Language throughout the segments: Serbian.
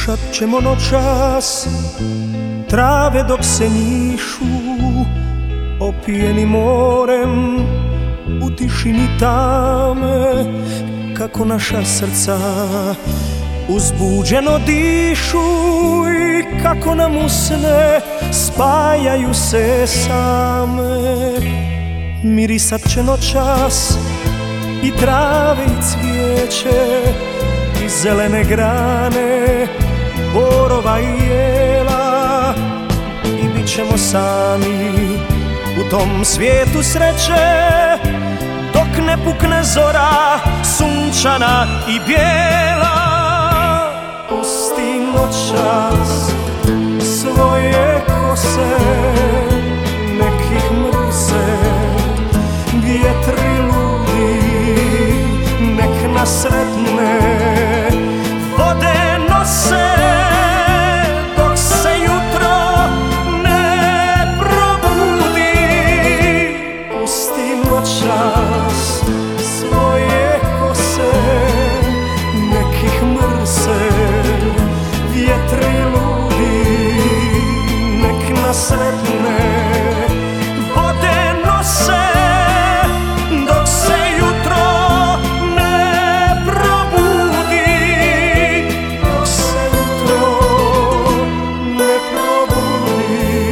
Slušat ćemo noćas trave dok se njišu, opijeni morem u tišini tame, kako naša srca uzbuđeno dišu i kako nam usne spajaju se same. Mirisat će noćas i trave i cvijeće i zelene grane, borova i jela, i bit ćemo sami u tom svijetu sreće, dok ne pukne zora sunčana i bijela. Pusti noćas svoje kose, nek ih mrze vjetri ludi, nek nas sretne vode nose, dok se jutro ne probudi. Pusti noćas svoje kose, nek ih mrze vjetri ludi, nek nas sretne vode nose, dok se jutro ne probudi, dok se jutro ne probudi.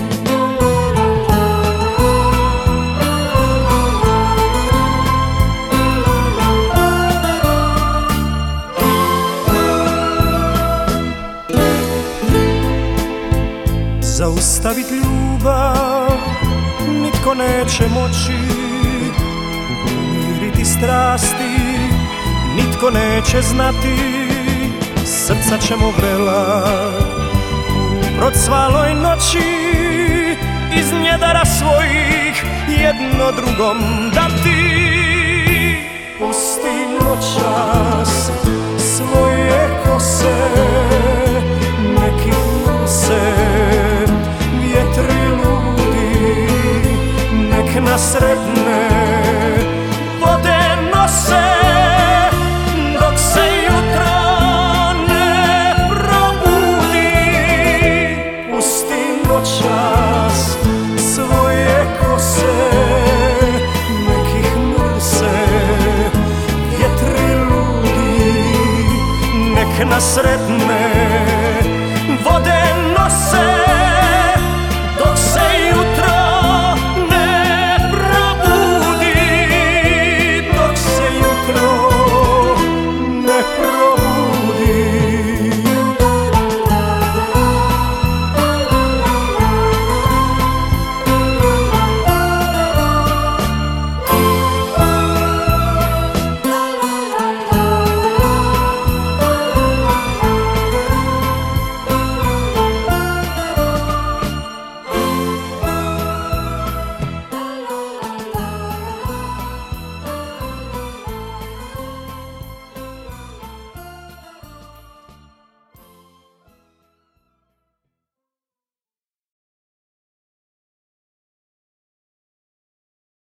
Zaustavit ljubav nitko neće moći, umiriti strasti nitko neće znati. Srca ćemo vrela procvaloj noći iz njedara svojih jedno drugom dati. Pusti noćas svoje kose,